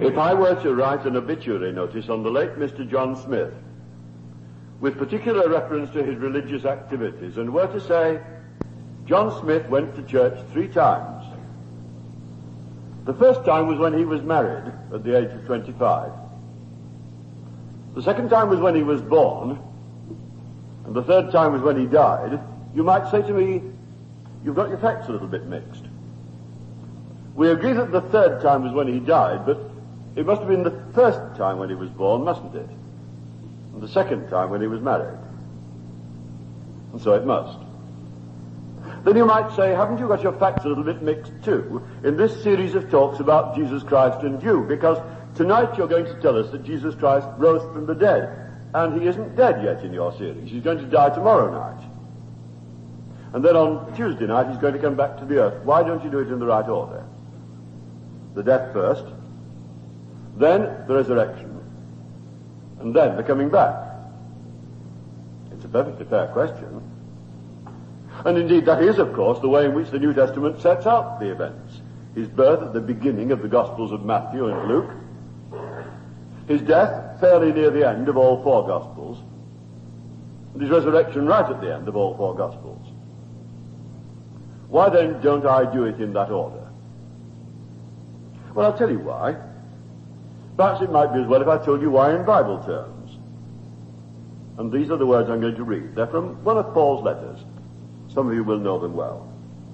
If I were to write an obituary notice on the late Mr. John Smith, with particular reference to his religious activities, and were to say, John Smith went to church 3 times. The first time was when he was married at the age of 25. The second time was when he was born, and the third time was when he died. You might say to me, you've got your facts a little bit mixed. We agree that the third time was when he died, but it must have been the first time when he was born, mustn't it? And the second time when he was married. And so it must. Then you might say, haven't you got your facts a little bit mixed too, in this series of talks about Jesus Christ and you? Because tonight you're going to tell us that Jesus Christ rose from the dead, and he isn't dead yet in your series. He's going to die tomorrow night. And then on Tuesday night he's going to come back to the earth. Why don't you do it in the right order? The death first, then the resurrection, and then the coming back. It's a perfectly fair question. And indeed that is, of course, the way in which the New Testament sets out the events. His birth at the beginning of the Gospels of Matthew and Luke, his death fairly near the end of all 4 Gospels, and his resurrection right at the end of all 4 Gospels. Why then don't I do it in that order? Well, I'll tell you why. Perhaps it might be as well if I told you why in Bible terms. And these are the words I'm going to read. They're from one of Paul's letters. Some of you will know them well.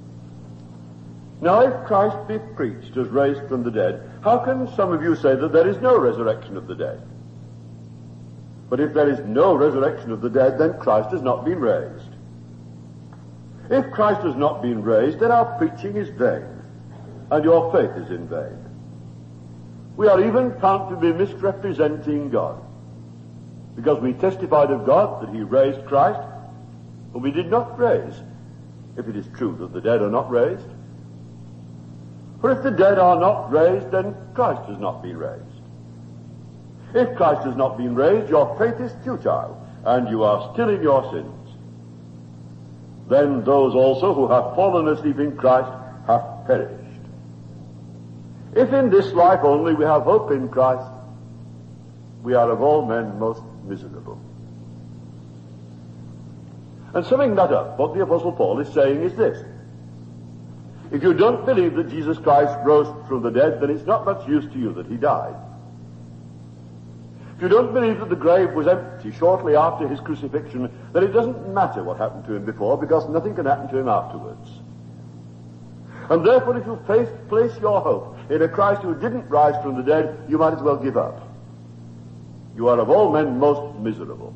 Now, if Christ be preached as raised from the dead, how can some of you say that there is no resurrection of the dead? But if there is no resurrection of the dead, then Christ has not been raised. If Christ has not been raised, then our preaching is vain, and your faith is in vain. We are even found to be misrepresenting God, because we testified of God that he raised Christ, but we did not raise, if it is true that the dead are not raised. For if the dead are not raised, then Christ has not been raised. If Christ has not been raised, your faith is futile, and you are still in your sins. Then those also who have fallen asleep in Christ have perished. If in this life only we have hope in Christ, we are of all men most miserable. And summing that up, what the Apostle Paul is saying is this. If you don't believe that Jesus Christ rose from the dead, then it's not much use to you that he died. If you don't believe that the grave was empty shortly after his crucifixion, then it doesn't matter what happened to him before, because nothing can happen to him afterwards. And therefore, if you place your hope in a Christ who didn't rise from the dead, you might as well give up. You are of all men most miserable.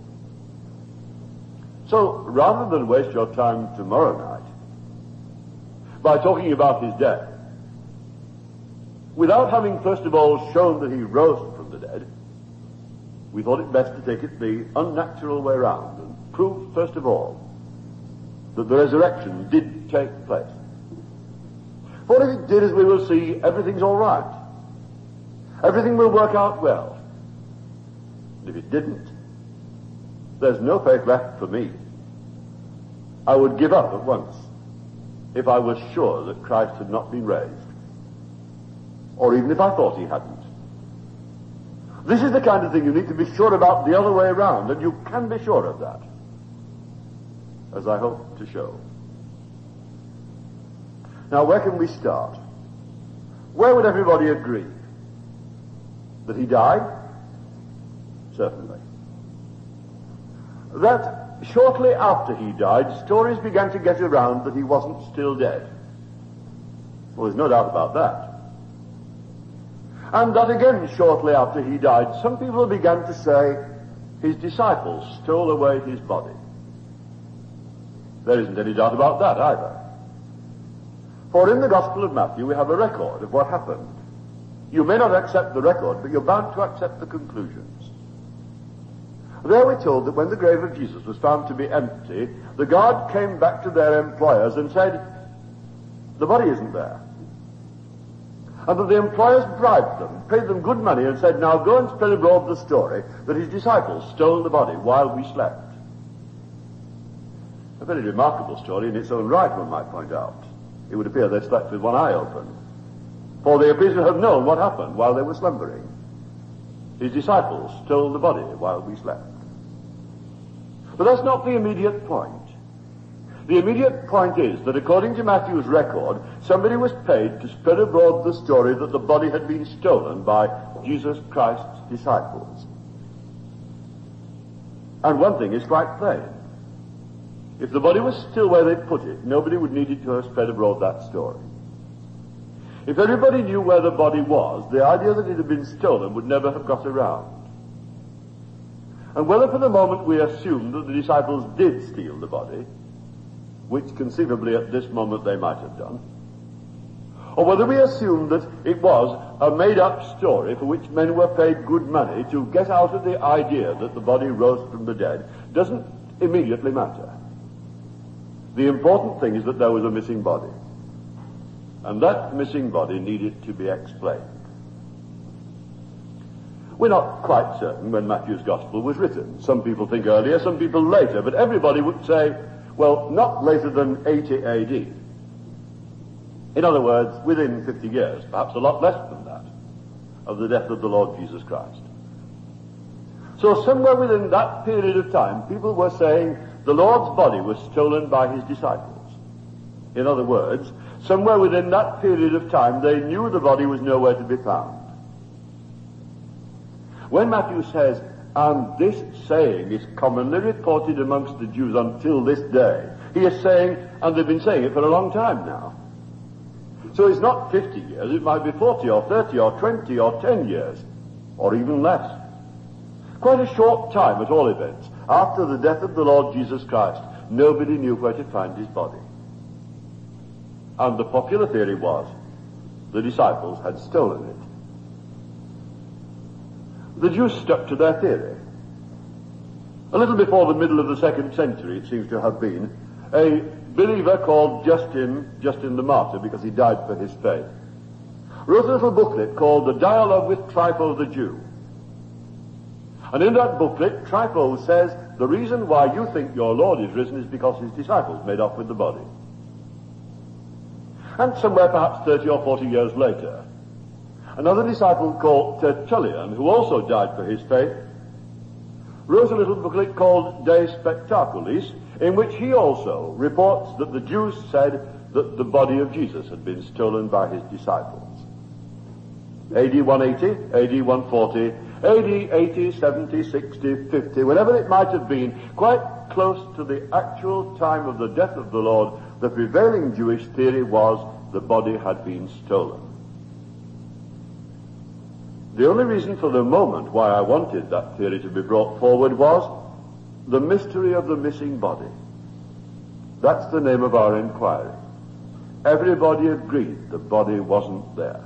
So, rather than waste your time tomorrow night by talking about his death, without having first of all shown that he rose from the dead, we thought it best to take it the unnatural way round and prove first of all that the resurrection did take place. For if it did, as we will see, everything's all right. Everything will work out well. And if it didn't, there's no faith left for me. I would give up at once if I was sure that Christ had not been raised, or even if I thought he hadn't. This is the kind of thing you need to be sure about the other way around, and you can be sure of that, as I hope to show. Now, where can we start? Where would everybody agree? That he died? Certainly. That shortly after he died, stories began to get around that he wasn't still dead. Well, there's no doubt about that. And that again, shortly after he died, some people began to say his disciples stole away his body. There isn't any doubt about that either. For in the Gospel of Matthew we have a record of what happened. You may not accept the record, but you're bound to accept the conclusions. There we're told that when the grave of Jesus was found to be empty, the guard came back to their employers and said, the body isn't there. And that the employers bribed them, paid them good money, and said, now go and spread abroad the story that his disciples stole the body while we slept. A very remarkable story in its own right, one might point out. It would appear they slept with one eye open. For they appear to have known what happened while they were slumbering. His disciples stole the body while we slept. But that's not the immediate point. The immediate point is that according to Matthew's record, somebody was paid to spread abroad the story that the body had been stolen by Jesus Christ's disciples. And one thing is quite plain. If the body was still where they'd put it, nobody would need it to have spread abroad that story. If everybody knew where the body was, the idea that it had been stolen would never have got around. And whether for the moment we assume that the disciples did steal the body, which conceivably at this moment they might have done, or whether we assume that it was a made-up story for which men were paid good money to get out of the idea that the body rose from the dead, doesn't immediately matter. The important thing is that there was a missing body. And that missing body needed to be explained. We're not quite certain when Matthew's Gospel was written. Some people think earlier, some people later, but everybody would say, well, not later than 80 AD. In other words, within 50 years, perhaps a lot less than that, of the death of the Lord Jesus Christ. So somewhere within that period of time, people were saying the Lord's body was stolen by his disciples. In other words, somewhere within that period of time, they knew the body was nowhere to be found. When Matthew says, and this saying is commonly reported amongst the Jews until this day, he is saying, and they've been saying it for a long time now. So it's not 50 years, it might be 40 or 30 or 20 or 10 years, or even less. Quite a short time, at all events, after the death of the Lord Jesus Christ, nobody knew where to find his body. And the popular theory was the disciples had stolen it. The Jews stuck to their theory. A little before the middle of the 2nd century, it seems to have been, a believer called Justin the Martyr, because he died for his faith, wrote a little booklet called The Dialogue with Trypho the Jew. And in that booklet, Trypho says, the reason why you think your Lord is risen is because his disciples made off with the body. And somewhere perhaps 30 or 40 years later, another disciple called Tertullian, who also died for his faith, wrote a little booklet called De Spectaculis, in which he also reports that the Jews said that the body of Jesus had been stolen by his disciples. AD 180, AD 140, AD 80, 70, 60, 50, whenever it might have been, quite close to the actual time of the death of the Lord, the prevailing Jewish theory was the body had been stolen. The only reason for the moment why I wanted that theory to be brought forward was the mystery of the missing body. That's the name of our inquiry. Everybody agreed the body wasn't there.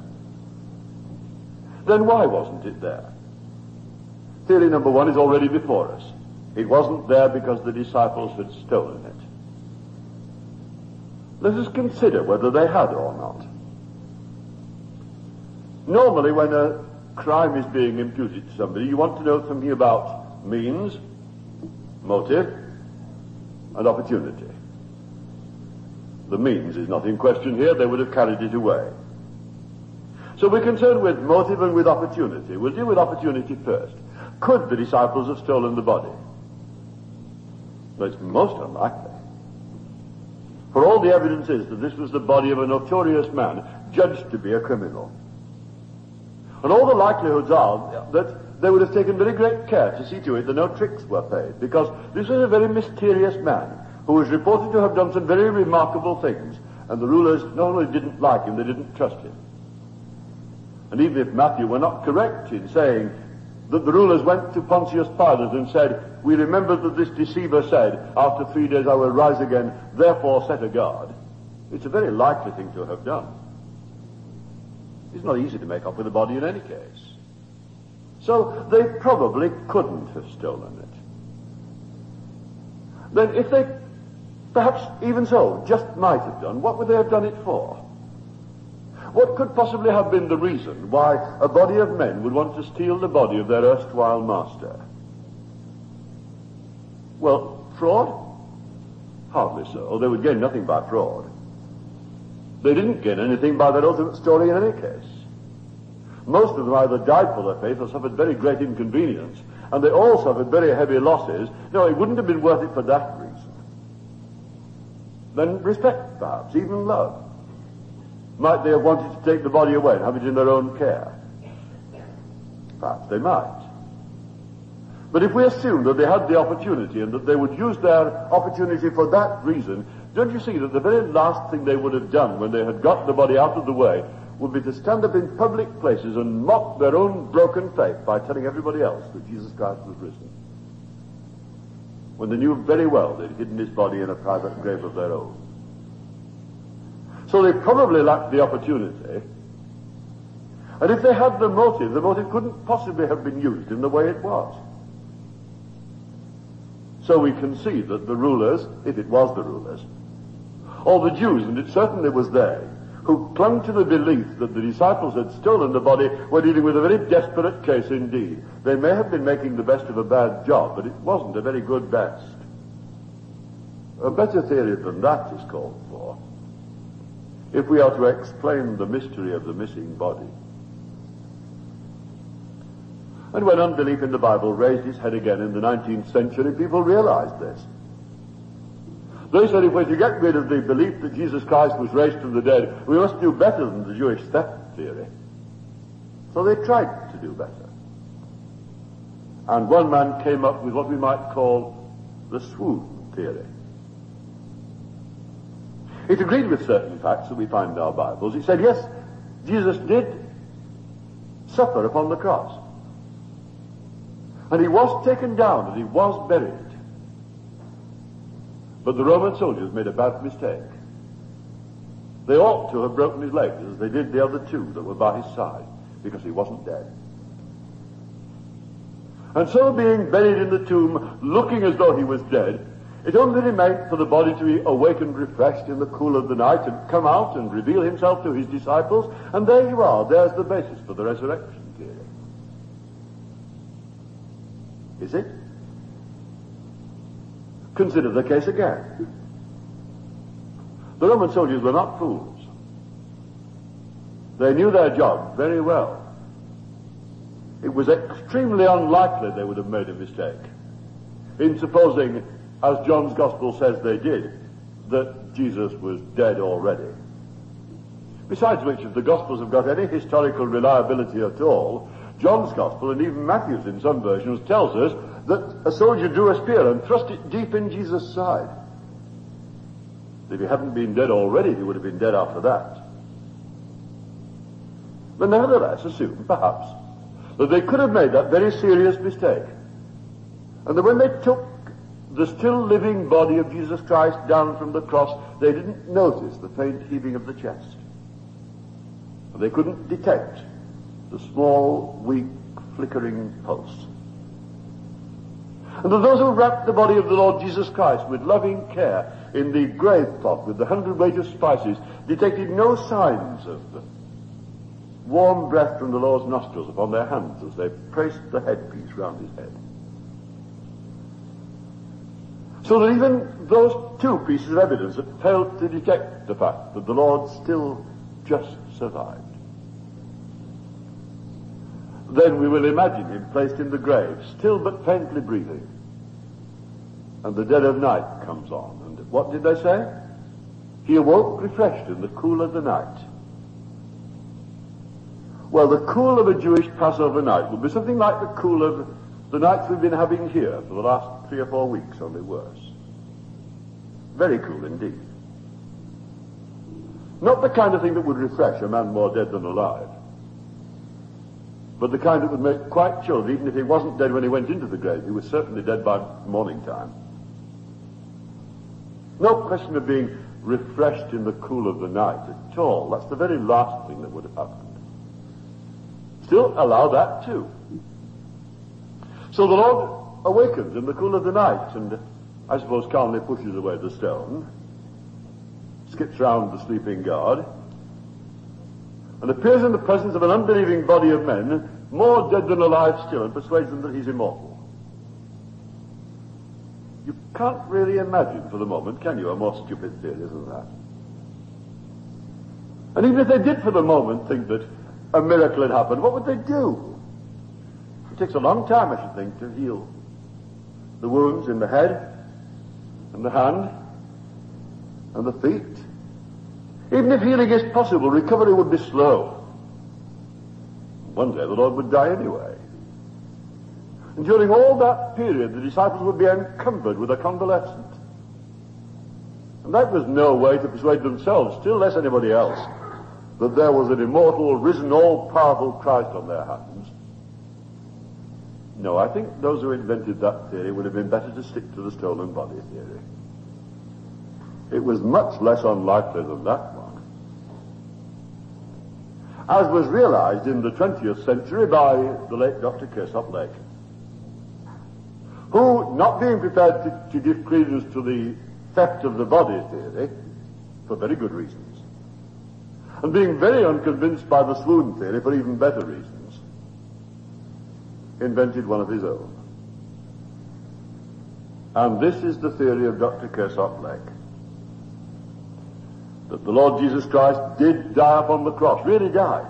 Then why wasn't it there? Theory number one is already before us. It wasn't there because the disciples had stolen it. Let us consider whether they had or not. Normally, when a crime is being imputed to somebody, you want to know something about means, motive, and opportunity. The means is not in question here. They would have carried it away. So we're concerned with motive and with opportunity. We'll deal with opportunity first. Could the disciples have stolen the body? Well, it's most unlikely. For all the evidence is that this was the body of a notorious man, judged to be a criminal. And all the likelihoods are that they would have taken very great care to see to it that no tricks were played, because this was a very mysterious man who was reported to have done some very remarkable things, and the rulers not only didn't like him, they didn't trust him. And even if Matthew were not correct in saying that the rulers went to Pontius Pilate and said, we remember that this deceiver said, after 3 days I will rise again, therefore set a guard, it's a very likely thing to have done. It's not easy to make off with a body in any case. So they probably couldn't have stolen it. Then if they, perhaps even so, just might have done, what would they have done it for? What could possibly have been the reason why a body of men would want to steal the body of their erstwhile master? Well, fraud? Hardly so. They would gain nothing by fraud. They didn't gain anything by that ultimate story in any case. Most of them either died for their faith or suffered very great inconvenience, and they all suffered very heavy losses. No, it wouldn't have been worth it for that reason. Then respect, perhaps, even love. Might they have wanted to take the body away and have it in their own care? Perhaps they might. But if we assume that they had the opportunity and that they would use their opportunity for that reason, don't you see that the very last thing they would have done when they had got the body out of the way would be to stand up in public places and mock their own broken faith by telling everybody else that Jesus Christ was risen, when they knew very well they'd hidden his body in a private grave of their own. So they probably lacked the opportunity, and if they had the motive couldn't possibly have been used in the way it was. So we can see that the rulers, if it was the rulers, or the Jews, and it certainly was they, who clung to the belief that the disciples had stolen the body, were dealing with a very desperate case indeed. They may have been making the best of a bad job, but it wasn't a very good best. A better theory than that is called for, if we are to explain the mystery of the missing body. And when unbelief in the Bible raised its head again in the 19th century, people realized this. They said, if we're to get rid of the belief that Jesus Christ was raised from the dead, we must do better than the Jewish theft theory. So they tried to do better. And one man came up with what we might call the swoon theory. It agreed with certain facts that we find in our Bibles. It said, yes, Jesus did suffer upon the cross. And he was taken down and he was buried. But the Roman soldiers made a bad mistake. They ought to have broken his legs as they did the other two that were by his side, because he wasn't dead. And so, being buried in the tomb, looking as though he was dead, it only remained for the body to be awakened, refreshed in the cool of the night, and come out and reveal himself to his disciples. And there you are. There's the basis for the resurrection theory. Is it? Consider the case again. The Roman soldiers were not fools. They knew their job very well. It was extremely unlikely they would have made a mistake in supposing, as John's Gospel says they did, that Jesus was dead already. Besides which, if the Gospels have got any historical reliability at all, John's Gospel, and even Matthew's in some versions, tells us that a soldier drew a spear and thrust it deep in Jesus' side. If he hadn't been dead already, he would have been dead after that. But nevertheless, assume, perhaps, that they could have made that very serious mistake, and that when they took the still living body of Jesus Christ down from the cross, they didn't notice the faint heaving of the chest. And they couldn't detect the small, weak, flickering pulse. And that those who wrapped the body of the Lord Jesus Christ with loving care in the grave cloth with the 100 weight of spices detected no signs of the warm breath from the Lord's nostrils upon their hands as they pressed the headpiece round his head. So that even those two pieces of evidence that failed to detect the fact that the Lord still just survived. Then we will imagine him placed in the grave, still but faintly breathing. And the dead of night comes on. And what did they say? He awoke refreshed in the cool of the night. Well, the cool of a Jewish Passover night would be something like the cool of the nights we've been having here for the last 3 or 4 weeks, only worse. Very cool indeed. Not the kind of thing that would refresh a man more dead than alive, but the kind that would make quite sure that even if he wasn't dead when he went into the grave, he was certainly dead by morning time. No question of being refreshed in the cool of the night at all. That's the very last thing that would have happened. Still, allow that too. So the Lord awakens in the cool of the night and, I suppose, calmly pushes away the stone, skips round the sleeping guard, and appears in the presence of an unbelieving body of men, more dead than alive still, and persuades them that he's immortal. You can't really imagine for the moment, can you, a more stupid theory than that? And even if they did for the moment think that a miracle had happened, what would they do? It takes a long time, I should think, to heal the wounds in the head and the hand and the feet. Even if healing is possible, recovery would be slow. One day the Lord would die anyway. And during all that period, the disciples would be encumbered with a convalescent. And that was no way to persuade themselves, still less anybody else, that there was an immortal, risen, all-powerful Christ on their hands. No, I think those who invented that theory would have been better to stick to the stolen body theory. It was much less unlikely than that one. As was realized in the 20th century by the late Dr. Kersop Lake, who, not being prepared to give credence to the theft of the body theory, for very good reasons, and being very unconvinced by the swoon theory for even better reasons, invented one of his own. And this is the theory of Dr. Kersop Lake. That the Lord Jesus Christ did die upon the cross, really died.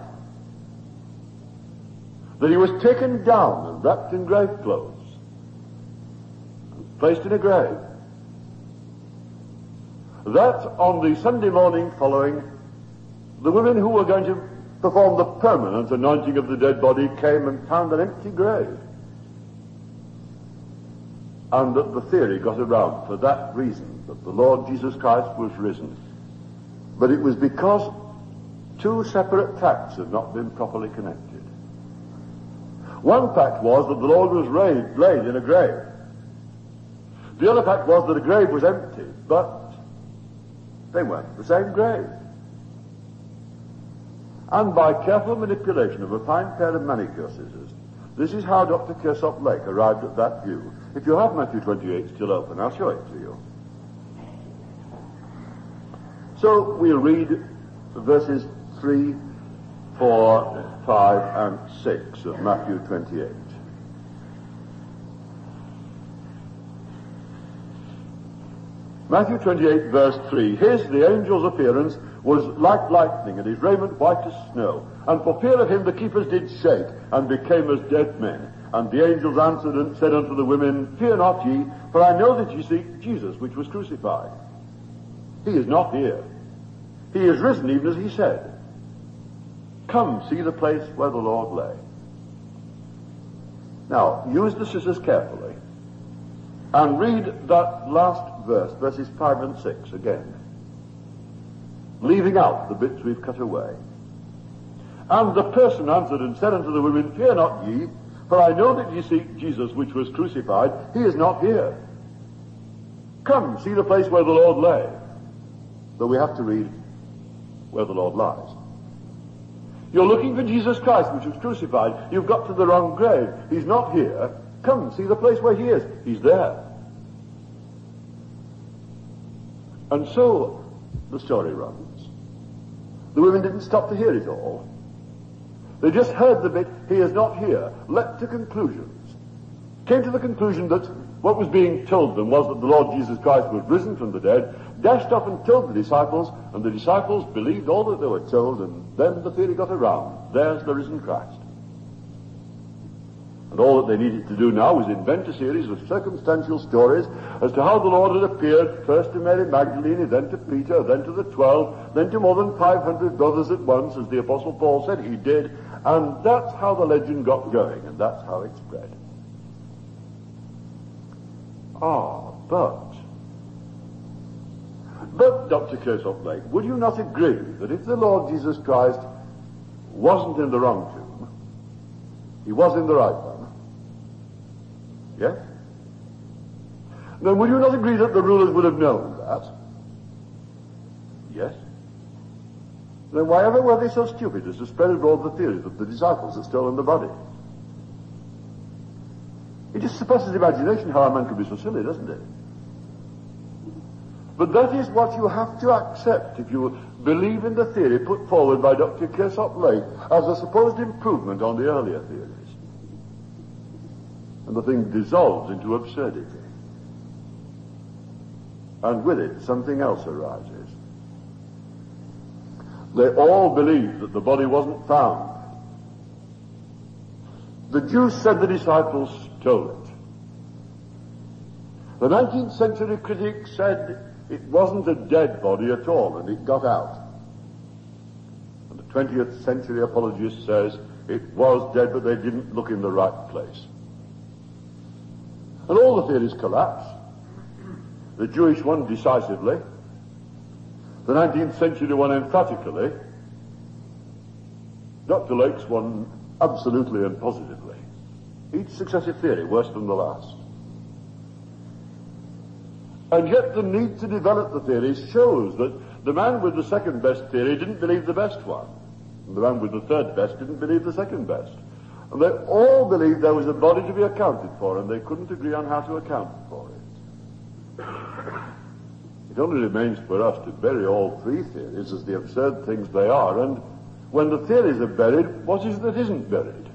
That he was taken down and wrapped in grave clothes, and placed in a grave. That on the Sunday morning following, the women who were going to perform the permanent anointing of the dead body came and found an empty grave. And that the theory got around for that reason, that the Lord Jesus Christ was risen. But it was because two separate facts had not been properly connected. One fact was that the Lord was laid in a grave. The other fact was that a grave was empty, but they weren't the same grave. And by careful manipulation of a fine pair of manicure scissors, this is how Dr. Kersop Lake arrived at that view. If you have Matthew 28 still open, I'll show it to you. So we'll read verses 3, 4, 5, and 6 of Matthew 28. Matthew 28, verse 3. His, the angel's appearance, was like lightning, and his raiment white as snow. And for fear of him the keepers did shake, and became as dead men. And the angels answered and said unto the women, Fear not ye, for I know that ye seek Jesus, which was crucified. He is not here. He is risen, even as he said. Come, see the place where the Lord lay. Now, use the scissors carefully, and read that last verse, verses 5 and 6 again, leaving out the bits we've cut away. And the person answered and said unto the women, Fear not ye, for I know that ye seek Jesus, which was crucified. He is not here. Come, see the place where the Lord lay. Though we have to read where the Lord lies. You're looking for Jesus Christ, which was crucified. You've got to the wrong grave. He's not here. Come, see the place where he is. He's there. And so the story runs. The women didn't stop to hear it all. They just heard the bit, he is not here, leapt to conclusions. Came to the conclusion that what was being told them was that the Lord Jesus Christ was risen from the dead, dashed off and told the disciples, and the disciples believed all that they were told, and then the theory got around. There's the risen Christ. And all that they needed to do now was invent a series of circumstantial stories as to how the Lord had appeared first to Mary Magdalene, then to Peter, then to the 12, then to more than 500 brothers at once, as the Apostle Paul said he did. And that's how the legend got going, and that's how it spread. But Dr. Kersop Lake, would you not agree that if the Lord Jesus Christ wasn't in the wrong tomb, he was in the right one? Yes? Then would you not agree that the rulers would have known that? Yes? Then why ever were they so stupid as to spread abroad the theory that the disciples had stolen the body? It just suppresses imagination how a man could be so silly, doesn't it? But that is what you have to accept if you believe in the theory put forward by Dr. Kersop Lake as a supposed improvement on the earlier theories. And the thing dissolves into absurdity. And with it, something else arises. They all believed that the body wasn't found. The Jews said the disciples stole it. The 19th century critic said it wasn't a dead body at all, and it got out. And the 20th century apologist says it was dead, but they didn't look in the right place. And all the theories collapsed. The Jewish one decisively, the 19th century one emphatically, Dr. Lake's one absolutely and positively. Each successive theory worse than the last. And yet the need to develop the theories shows that the man with the second best theory didn't believe the best one. And the man with the third best didn't believe the second best. And they all believed there was a body to be accounted for, and they couldn't agree on how to account for it. It only remains for us to bury all three theories as the absurd things they are, and when the theories are buried, what is it that isn't buried?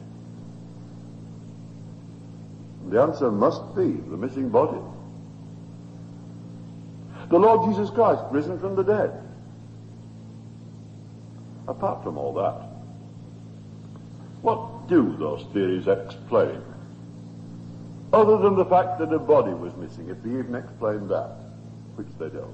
And the answer must be the missing body. The Lord Jesus Christ risen from the dead. Apart from all that, what do those theories explain? Other than the fact that a body was missing, if they even explain that, which they don't.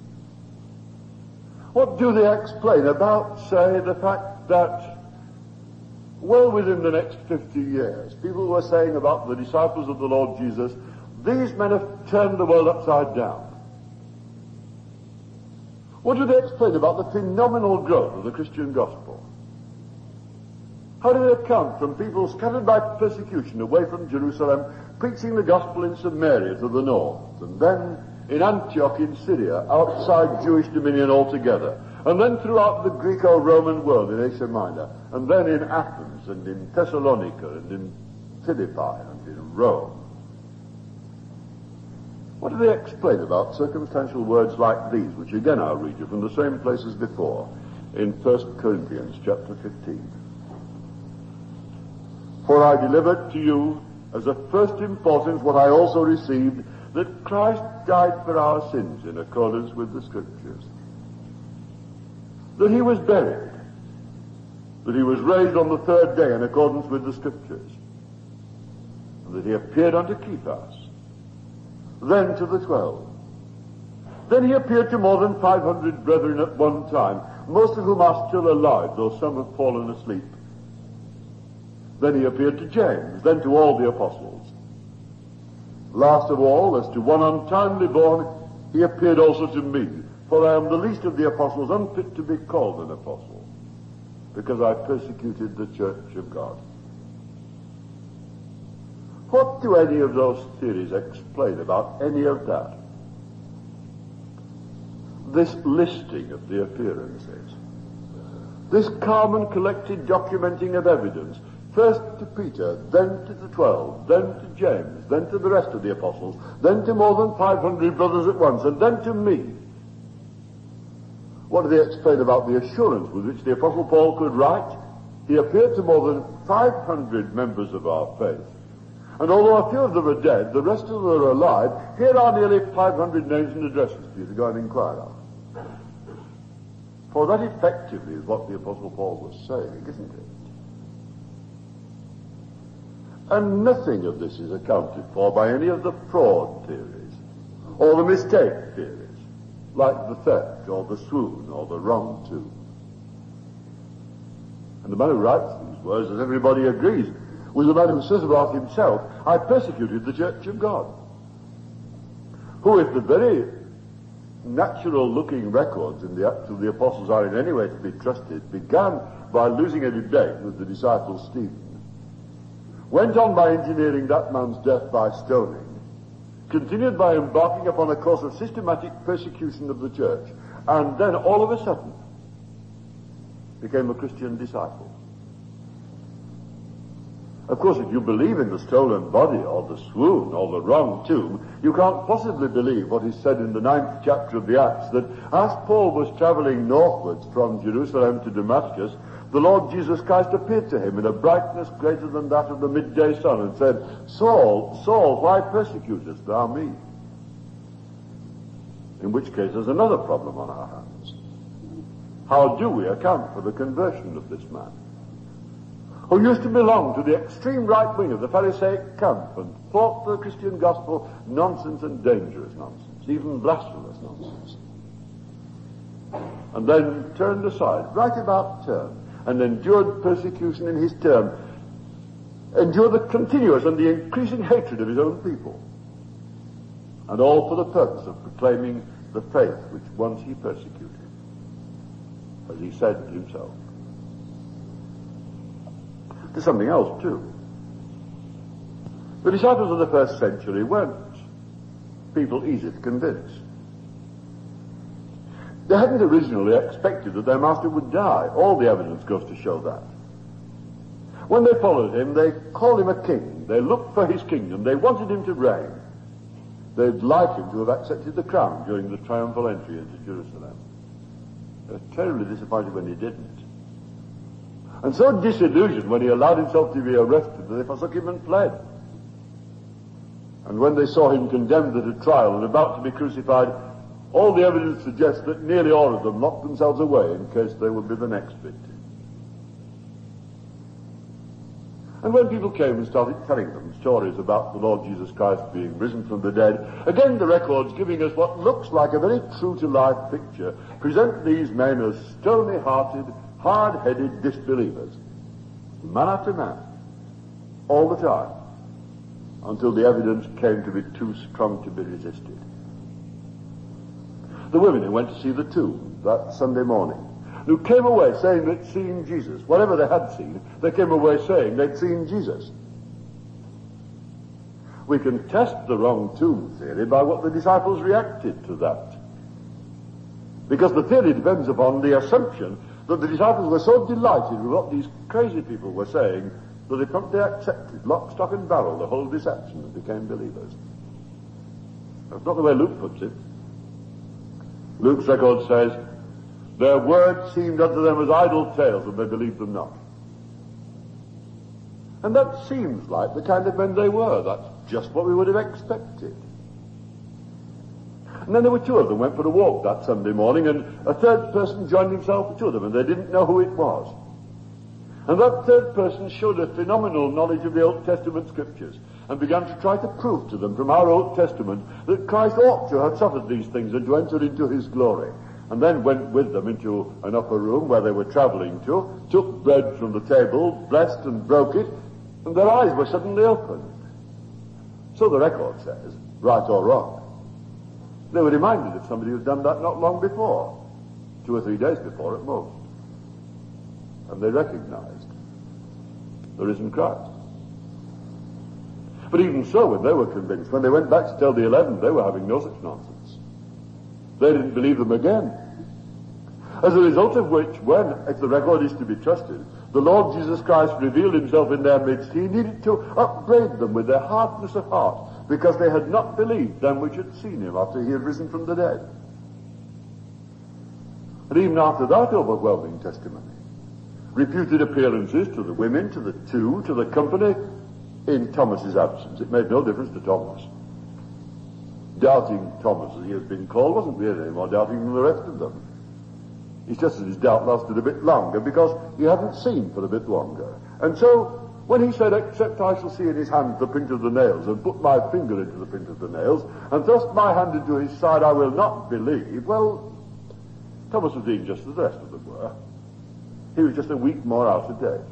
What do they explain about, say, the fact that well within the next 50 years, people were saying about the disciples of the Lord Jesus, these men have turned the world upside down. What do they explain about the phenomenal growth of the Christian gospel? How do they account from people scattered by persecution away from Jerusalem, preaching the gospel in Samaria to the north, and then in Antioch in Syria, outside Jewish dominion altogether, and then throughout the Greco-Roman world in Asia Minor, and then in Athens, and in Thessalonica, and in Philippi, and in Rome? What do they explain about circumstantial words like these, which again I'll read you from the same place as before, in 1 Corinthians chapter 15. For I delivered to you as of first importance what I also received, that Christ died for our sins in accordance with the Scriptures, that he was buried, that he was raised on the third day in accordance with the Scriptures, and that he appeared unto Cephas, then to the 12. Then he appeared to more than 500 brethren at one time, most of whom are still alive, though some have fallen asleep. Then he appeared to James, then to all the apostles. Last of all, as to one untimely born, he appeared also to me, for I am the least of the apostles, unfit to be called an apostle, because I persecuted the church of God. What do any of those theories explain about any of that? This listing of the appearances, this calm and collected documenting of evidence, first to Peter, then to the 12, then to James, then to the rest of the apostles, then to more than 500 brothers at once, and then to me. What do they explain about the assurance with which the Apostle Paul could write? He appeared to more than 500 members of our faith. And although a few of them are dead, the rest of them are alive. Here are nearly 500 names and addresses for you to go and inquire on. For that effectively is what the Apostle Paul was saying, isn't it? And nothing of this is accounted for by any of the fraud theories, or the mistake theories, like the theft, or the swoon, or the wrong tomb. And the man who writes these words, as everybody agrees, was the man who says about himself, I persecuted the church of God. Who, if the very natural-looking records in the Acts of the Apostles are in any way to be trusted, began by losing a debate with the disciple Stephen, went on by engineering that man's death by stoning, continued by embarking upon a course of systematic persecution of the church, and then all of a sudden became a Christian disciple. Of course, if you believe in the stolen body or the swoon or the wrong tomb, you can't possibly believe what is said in the 9th chapter of the Acts, that as Paul was traveling northwards from Jerusalem to Damascus, the Lord Jesus Christ appeared to him in a brightness greater than that of the midday sun and said, Saul, Saul, why persecutest thou me? In which case there's another problem on our hands. How do we account for the conversion of this man, who used to belong to the extreme right wing of the Pharisaic camp and thought the Christian gospel nonsense and dangerous nonsense, even blasphemous nonsense, and then turned aside, right about turn, and endured persecution in his turn, endured the continuous and the increasing hatred of his own people, and all for the purpose of proclaiming the faith which once he persecuted, as he said himself. There's something else too. The disciples of the first century weren't people easy to convince. They hadn't originally expected that their master would die. All the evidence goes to show that. When they followed him, they called him a king. They looked for his kingdom. They wanted him to reign. They'd like him to have accepted the crown during the triumphal entry into Jerusalem. They were terribly disappointed when he didn't. And so disillusioned when he allowed himself to be arrested that they forsook him and fled. And when they saw him condemned at a trial and about to be crucified, all the evidence suggests that nearly all of them locked themselves away in case they would be the next victim. And when people came and started telling them stories about the Lord Jesus Christ being risen from the dead, again the records giving us what looks like a very true-to-life picture present these men as stony-hearted, hard-headed disbelievers, man after man, all the time, until the evidence came to be too strong to be resisted. The women who went to see the tomb that Sunday morning, who came away saying they'd seen Jesus, whatever they had seen, they came away saying they'd seen Jesus. We can test the wrong tomb theory by what the disciples reacted to that. Because the theory depends upon the assumption that the disciples were so delighted with what these crazy people were saying that they promptly accepted, lock, stock and barrel, the whole deception and became believers. That's not the way Luke puts it. Luke's record says, their words seemed unto them as idle tales, and they believed them not. And that seems like the kind of men they were. That's just what we would have expected. And then there were two of them went for a walk that Sunday morning, and a third person joined himself to them, and they didn't know who it was. And that third person showed a phenomenal knowledge of the Old Testament scriptures and began to try to prove to them from our Old Testament that Christ ought to have suffered these things and to enter into his glory. And then went with them into an upper room where they were traveling to, took bread from the table, blessed and broke it, and their eyes were suddenly opened. So the record says, right or wrong. They were reminded of somebody who'd done that not long before, 2 or 3 days before at most. And they recognized the risen Christ. But even so, when they were convinced, when they went back to tell the 11, they were having no such nonsense. They didn't believe them again. As a result of which, when, if the record is to be trusted, the Lord Jesus Christ revealed himself in their midst, he needed to upbraid them with their hardness of heart, because they had not believed them which had seen him after he had risen from the dead. And even after that overwhelming testimony, reputed appearances to the women, to the two, to the company, in Thomas's absence. It made no difference to Thomas. Doubting Thomas, as he has been called, wasn't really any more doubting than the rest of them. It's just that his doubt lasted a bit longer because he hadn't seen for a bit longer. And so, when he said, except I shall see in his hand the print of the nails, and put my finger into the print of the nails, and thrust my hand into his side, I will not believe, well, Thomas was being just as the rest of them were. He was just a week more out of date.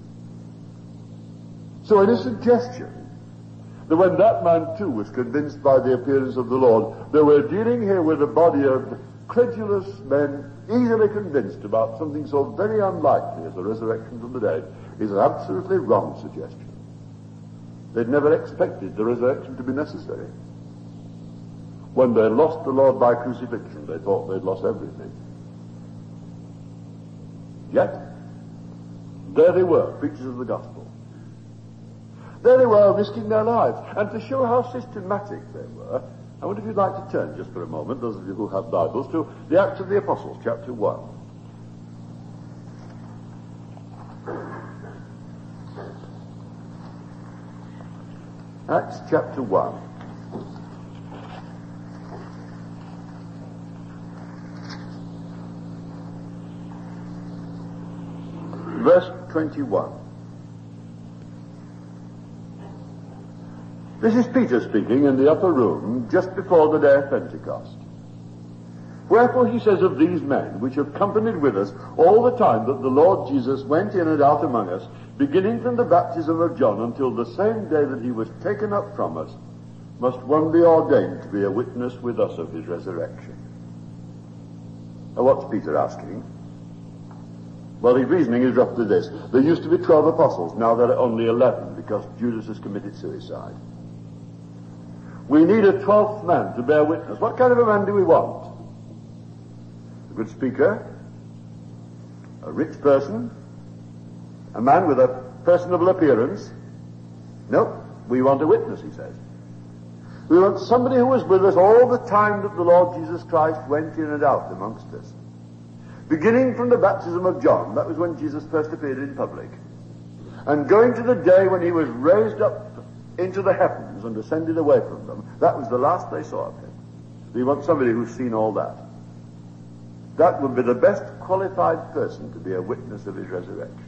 So any suggestion that when that man too was convinced by the appearance of the Lord, that we're dealing here with a body of credulous men easily convinced about something so very unlikely as the resurrection from the dead, is an absolutely wrong suggestion. They'd never expected the resurrection to be necessary. When they lost the Lord by crucifixion, they thought they'd lost everything. Yet, there they were, preachers of the gospel. There they were, risking their lives. And to show how systematic they were, I wonder if you'd like to turn just for a moment, those of you who have Bibles, to the Acts of the Apostles, chapter 1. Acts chapter 1. 21. This is Peter speaking in the upper room just before the day of Pentecost. Wherefore he says of these men, which have companied with us all the time that the Lord Jesus went in and out among us, beginning from the baptism of John until the same day that he was taken up from us, must one be ordained to be a witness with us of his resurrection. Now what's Peter asking? Well, his reasoning is roughly this. There used to be 12 apostles, now there are only 11 because Judas has committed suicide. We need a 12th man to bear witness. What kind of a man do we want? A good speaker, a rich person, a man with a personable appearance. No, we want a witness, he says. We want somebody who was with us all the time that the Lord Jesus Christ went in and out amongst us. Beginning from the baptism of John, that was when Jesus first appeared in public, and going to the day when he was raised up into the heavens and ascended away from them, that was the last they saw of him. We want somebody who's seen all that. That would be the best qualified person to be a witness of his resurrection.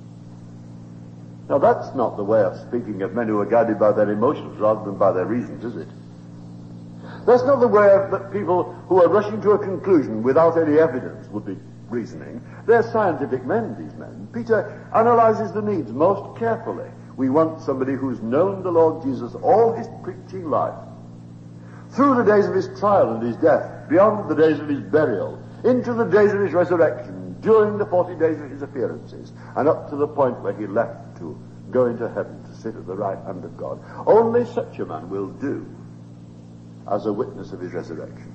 Now that's not the way of speaking of men who are guided by their emotions rather than by their reasons, is it? That's not the way that people who are rushing to a conclusion without any evidence would be reasoning. They're scientific men, these men. Peter analyzes the needs most carefully. We want somebody who's known the Lord Jesus all his preaching life, through the days of his trial and his death, beyond the days of his burial, into the days of his resurrection, during the 40 days of his appearances, and up to the point where he left to go into heaven to sit at the right hand of God. Only such a man will do as a witness of his resurrection.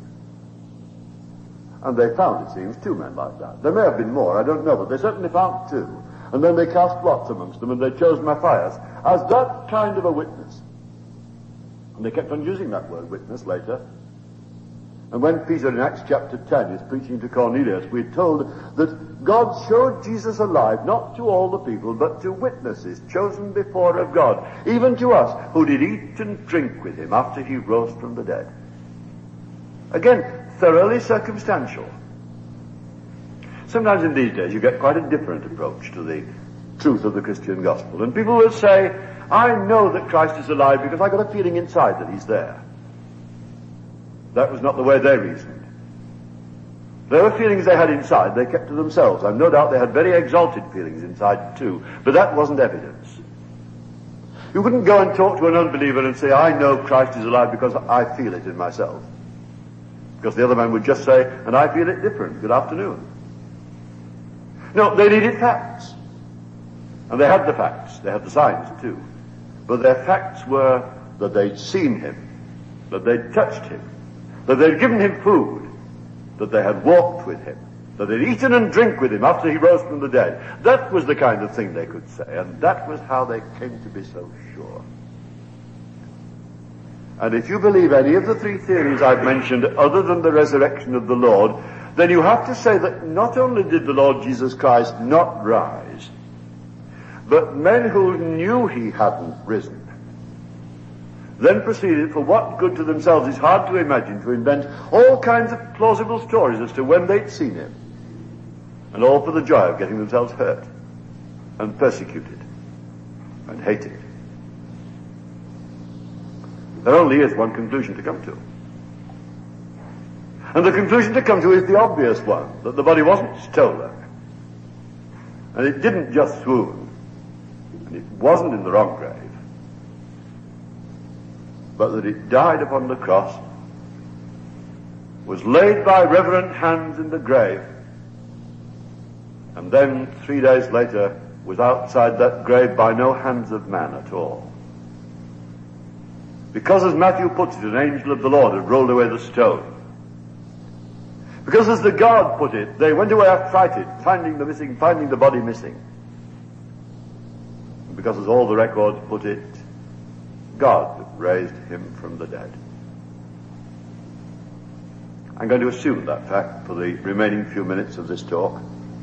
And they found, it seems, 2 men like that. There may have been more, I don't know, but they certainly found 2. And then they cast lots amongst them, and they chose Matthias as that kind of a witness. And they kept on using that word witness later. And when Peter in Acts chapter 10 is preaching to Cornelius, we're told that God showed Jesus alive, not to all the people, but to witnesses chosen before of God, even to us who did eat and drink with him after he rose from the dead. Again, thoroughly circumstantial. Sometimes in these days you get quite a different approach to the truth of the Christian gospel. And people will say, I know that Christ is alive because I got a feeling inside that he's there. That was not the way they reasoned. There were feelings they had inside they kept to themselves. And no doubt they had very exalted feelings inside too. But that wasn't evidence. You couldn't go and talk to an unbeliever and say, I know Christ is alive because I feel it in myself. Because the other man would just say, and I feel it different. Good afternoon. No, they needed facts. And they had the facts. They had the signs too. But their facts were that they'd seen him, that they'd touched him, that they'd given him food, that they had walked with him, that they'd eaten and drink with him after he rose from the dead. That was the kind of thing they could say, and that was how they came to be so sure. And if you believe any of the 3 theories I've mentioned other than the resurrection of the Lord, then you have to say that not only did the Lord Jesus Christ not rise, but men who knew he hadn't risen then proceeded, for what good to themselves is hard to imagine, to invent all kinds of plausible stories as to when they'd seen him, and all for the joy of getting themselves hurt and persecuted and hated. There only is one conclusion to come to. And the conclusion to come to is the obvious one, that the body wasn't stolen, and it didn't just swoon, and it wasn't in the wrong grave, but that it died upon the cross, was laid by reverent hands in the grave, and then 3 days later was outside that grave by no hands of man at all. Because, as Matthew puts it, an angel of the Lord had rolled away the stone. Because, as the guard put it, they went away affrighted, finding the body missing. And because, as all the records put it, God raised him from the dead. I'm going to assume that fact for the remaining few minutes of this talk,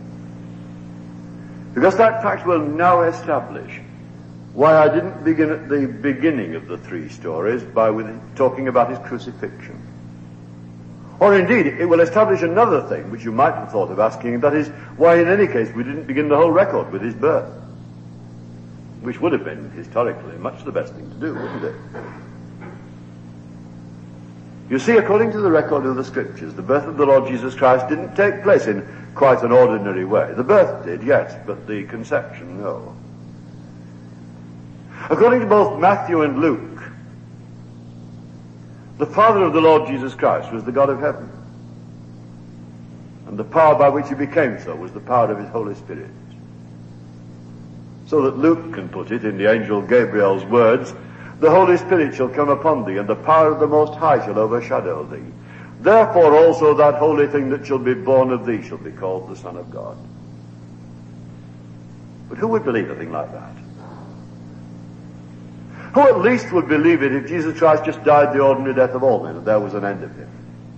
because that fact will now establish why I didn't begin at the beginning of the 3 stories by talking about his crucifixion. Or indeed, it will establish another thing which you might have thought of asking, and that is why in any case we didn't begin the whole record with his birth. Which would have been, historically, much the best thing to do, wouldn't it? You see, according to the record of the Scriptures, the birth of the Lord Jesus Christ didn't take place in quite an ordinary way. The birth did, yes, but the conception, no. According to both Matthew and Luke, the Father of the Lord Jesus Christ was the God of heaven. And the power by which he became so was the power of his Holy Spirit. So that Luke can put it in the angel Gabriel's words, the Holy Spirit shall come upon thee, and the power of the Most High shall overshadow thee. Therefore also that holy thing that shall be born of thee shall be called the Son of God. But who would believe a thing like that? Who at least would believe it if Jesus Christ just died the ordinary death of all men and there was an end of him?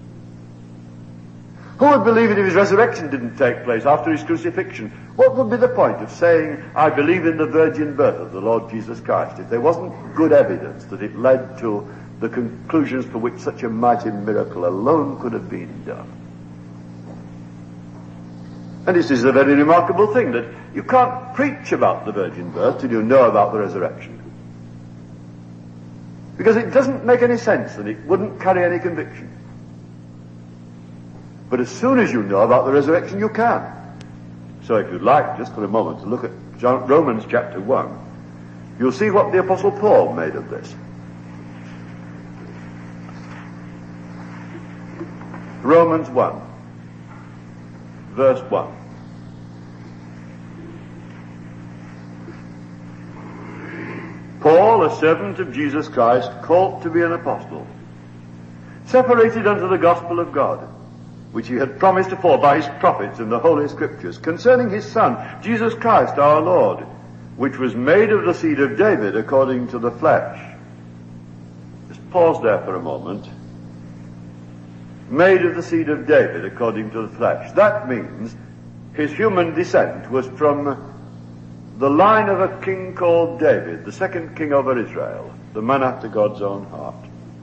Who would believe it if his resurrection didn't take place after his crucifixion? What would be the point of saying, I believe in the virgin birth of the Lord Jesus Christ, if there wasn't good evidence that it led to the conclusions for which such a mighty miracle alone could have been done? And this is a very remarkable thing, that you can't preach about the virgin birth till you know about the resurrection. Because it doesn't make any sense and it wouldn't carry any conviction. But as soon as you know about the resurrection, you can. So if you'd like, just for a moment, to look at Romans chapter 1, you'll see what the Apostle Paul made of this. Romans 1, verse 1. Paul, a servant of Jesus Christ, called to be an apostle, separated unto the gospel of God, which he had promised afore by his prophets in the Holy Scriptures, concerning his Son, Jesus Christ our Lord, which was made of the seed of David according to the flesh. Just pause there for a moment. Made of the seed of David according to the flesh. That means his human descent was from the line of a king called David, the second king over Israel, the man after God's own heart.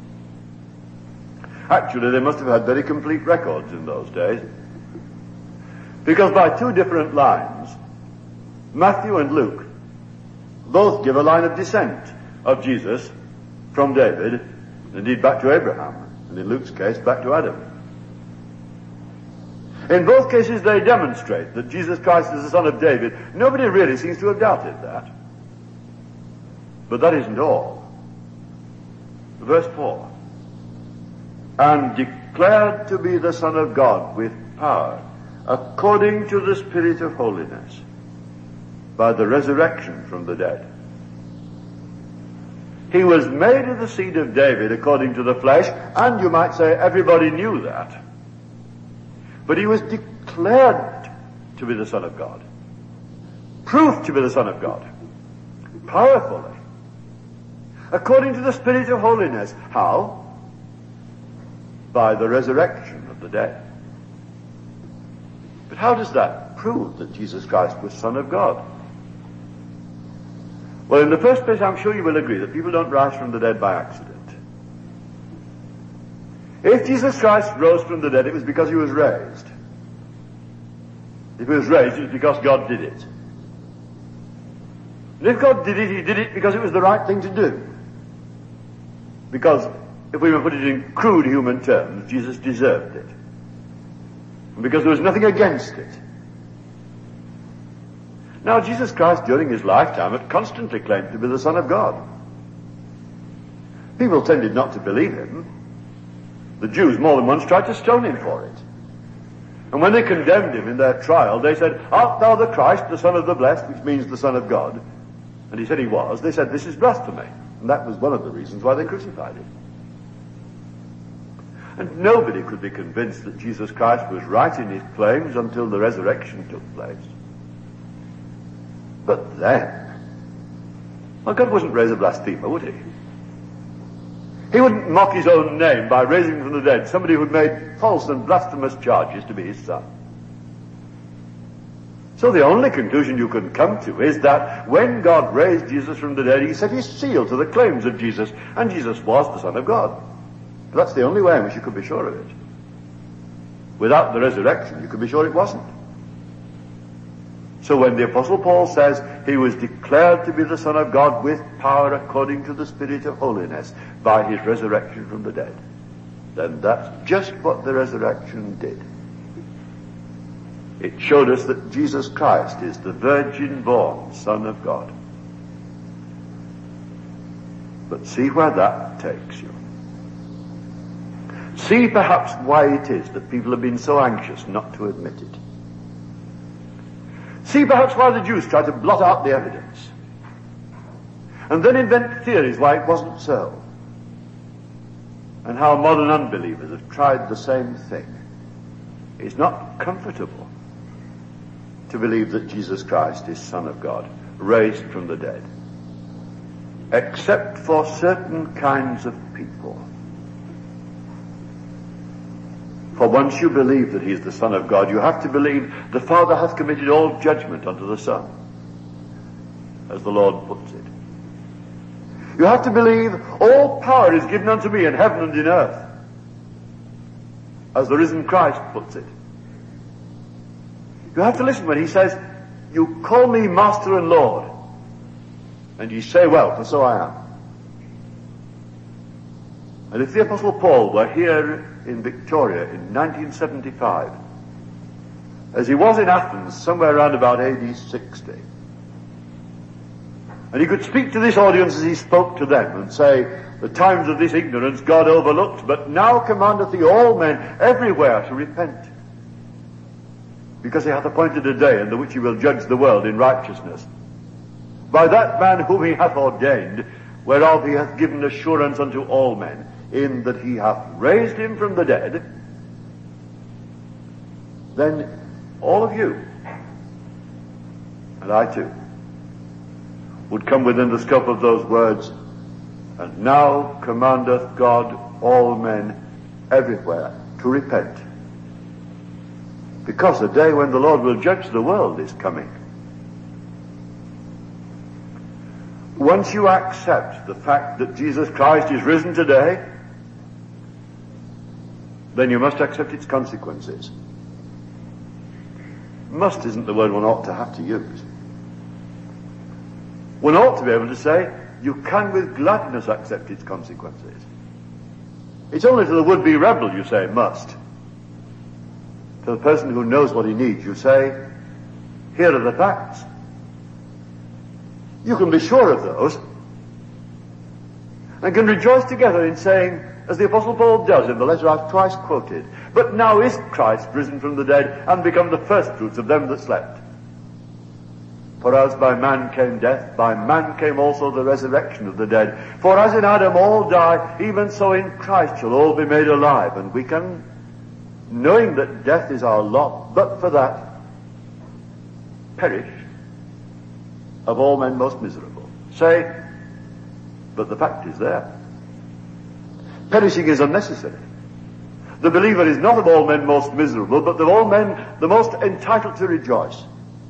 Actually, they must have had very complete records in those days, because by two different lines, Matthew and Luke both give a line of descent of Jesus from David, indeed back to Abraham, and in Luke's case, back to Adam. In both cases, they demonstrate that Jesus Christ is the Son of David. Nobody really seems to have doubted that. But that isn't all. Verse 4. And declared to be the Son of God with power, according to the Spirit of holiness, by the resurrection from the dead. He was made of the seed of David according to the flesh, and you might say everybody knew that. But he was declared to be the Son of God. Proved to be the Son of God. Powerfully. According to the Spirit of holiness. How? By the resurrection of the dead. But how does that prove that Jesus Christ was Son of God? Well, in the first place, I'm sure you will agree that people don't rise from the dead by accident. If Jesus Christ rose from the dead, it was because he was raised. If he was raised, it was because God did it. And if God did it, he did it because it was the right thing to do. Because, if we were put it in crude human terms, Jesus deserved it. And because there was nothing against it. Now, Jesus Christ, during his lifetime, had constantly claimed to be the Son of God. People tended not to believe him. The Jews more than once tried to stone him for it. And when they condemned him in their trial, they said, Art thou the Christ, the Son of the Blessed, which means the Son of God? And he said he was. They said, this is blasphemy. And that was one of the reasons why they crucified him. And nobody could be convinced that Jesus Christ was right in his claims until the resurrection took place. But then, well, God wouldn't raise a blasphemer, would he? He wouldn't mock his own name by raising from the dead somebody who had made false and blasphemous charges to be his son. So the only conclusion you can come to is that when God raised Jesus from the dead, he set his seal to the claims of Jesus, and Jesus was the Son of God. That's the only way in which you could be sure of it. Without the resurrection, you can be sure it wasn't. So when the Apostle Paul says he was declared to be the Son of God with power according to the Spirit of holiness by his resurrection from the dead, then that's just what the resurrection did. It showed us that Jesus Christ is the virgin-born Son of God. But see where that takes you. See perhaps why it is that people have been so anxious not to admit it. See perhaps why the Jews tried to blot out the evidence, and then invent theories why it wasn't so, and how modern unbelievers have tried the same thing. It's not comfortable to believe that Jesus Christ is Son of God, raised from the dead, except for certain kinds of people. For once you believe that he is the Son of God, you have to believe the Father hath committed all judgment unto the Son, as the Lord puts it. You have to believe all power is given unto me in heaven and in earth, as the risen Christ puts it. You have to listen when he says, you call me Master and Lord, and ye say, well, for so I am. And if the Apostle Paul were here in Victoria in 1975, as he was in Athens somewhere around about AD 60, and he could speak to this audience as he spoke to them and say, the times of this ignorance God overlooked, but now commandeth he all men everywhere to repent, because he hath appointed a day in the which he will judge the world in righteousness, by that man whom he hath ordained, whereof he hath given assurance unto all men, in that he hath raised him from the dead, then all of you, and I too, would come within the scope of those words, and now commandeth God all men everywhere to repent, because the day when the Lord will judge the world is coming. Once you accept the fact that Jesus Christ is risen today, then you must accept its consequences. Must isn't the word one ought to have to use. One ought to be able to say, you can with gladness accept its consequences. It's only to the would-be rebel you say must. To the person who knows what he needs, you say, here are the facts. You can be sure of those, and can rejoice together in saying, as the Apostle Paul does in the letter I've twice quoted, but now is Christ risen from the dead and become the firstfruits of them that slept. For as by man came death, by man came also the resurrection of the dead. For as in Adam all die, even so in Christ shall all be made alive. And we can, knowing that death is our lot, but for that, perish, of all men most miserable. Say, but the fact is there. Perishing is unnecessary. The believer is not of all men most miserable, but of all men the most entitled to rejoice.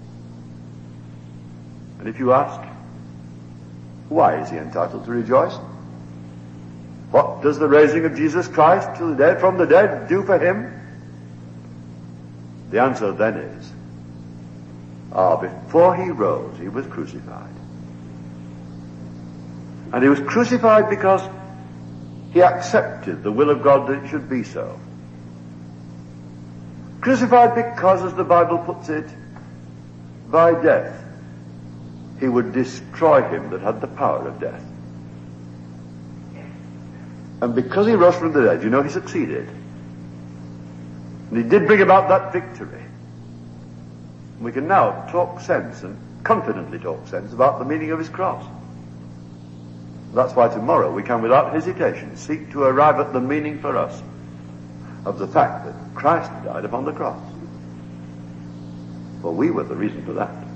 And if you ask, why is he entitled to rejoice? What does the raising of Jesus Christ to the dead, from the dead do for him? The answer then is, before he rose, he was crucified. And he was crucified because he accepted the will of God that it should be so. Crucified because, as the Bible puts it, by death he would destroy him that had the power of death. And because he rose from the dead, you know, he succeeded. And he did bring about that victory. And we can now talk sense, and confidently talk sense, about the meaning of his cross. That's why tomorrow we can without hesitation seek to arrive at the meaning for us of the fact that Christ died upon the cross. For we were the reason for that.